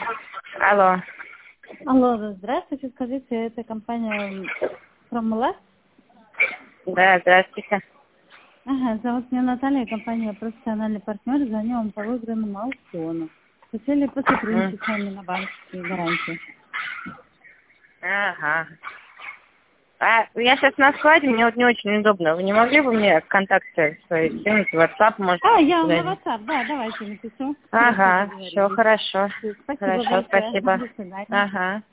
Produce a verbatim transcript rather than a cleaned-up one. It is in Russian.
Алло. Алло, здравствуйте, скажите, это компания Промлас? Да, здравствуйте. Ага, зовут меня Наталья, компания профессиональный партнер, звоню вам по выигранному аукциону. Хотели посотрудничать с вами на банковские гарантии. Ага. А я сейчас на складе, мне вот не очень удобно. Вы не могли бы мне контакты свои скинуть, WhatsApp, может? А, я вам на куда-нибудь? WhatsApp, да, давайте напишу. Ага, Хорошо, все договорились. хорошо. Спасибо Хорошо, большое. спасибо. До свидания. Ага.